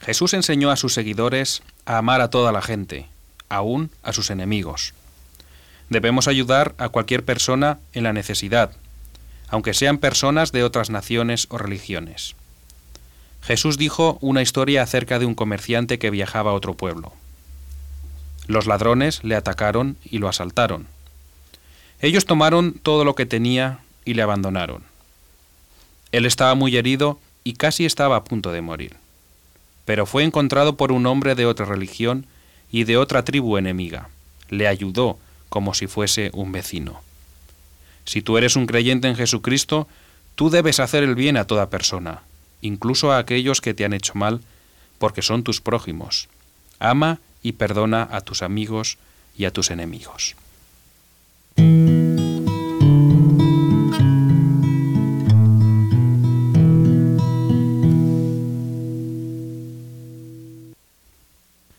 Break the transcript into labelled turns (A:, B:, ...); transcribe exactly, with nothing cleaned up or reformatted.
A: Jesús enseñó a sus seguidores a amar a toda la gente, aún a sus enemigos. Debemos ayudar a cualquier persona en la necesidad, aunque sean personas de otras naciones o religiones. Jesús dijo una historia acerca de un comerciante que viajaba a otro pueblo. Los ladrones le atacaron y lo asaltaron. Ellos tomaron todo lo que tenía y le abandonaron. Él estaba muy herido y casi estaba a punto de morir. Pero fue encontrado por un hombre de otra religión y de otra tribu enemiga. Le ayudó como si fuese un vecino. Si tú eres un creyente en Jesucristo, tú debes hacer el bien a toda persona, incluso a aquellos que te han hecho mal, porque son tus prójimos. Ama y perdona a tus amigos y a tus enemigos.